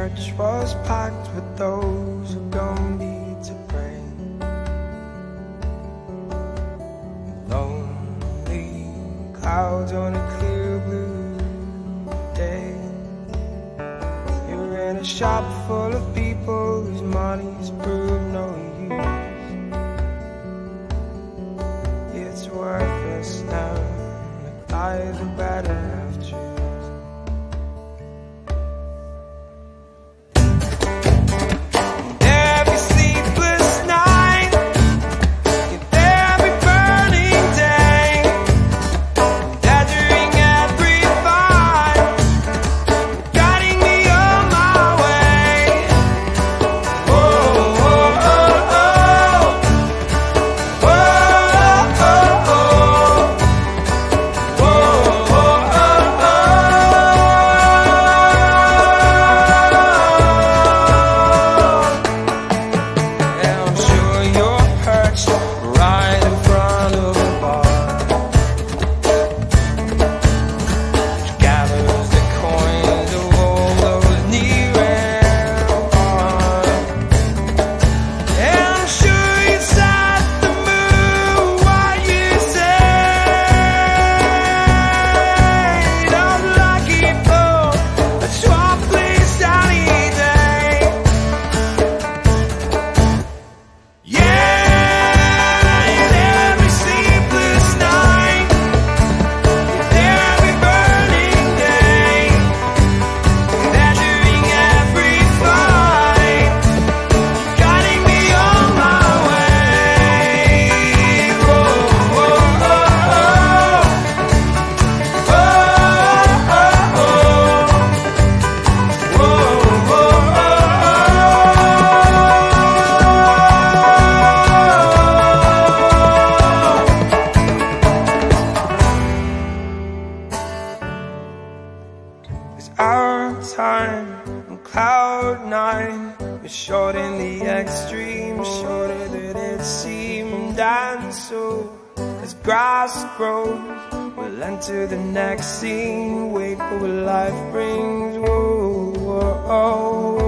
church was packed with those who don't need to pray. Lonely clouds on a clear blue day. You're in a shop full of people whose money's proved no use. It's worthless now, the guys are better have choose. Our time on cloud nine was short in the extreme, shorter than it seemed. And so as grass grows, we'll enter the next scene, wait for what life brings. Whoa, whoa, whoa.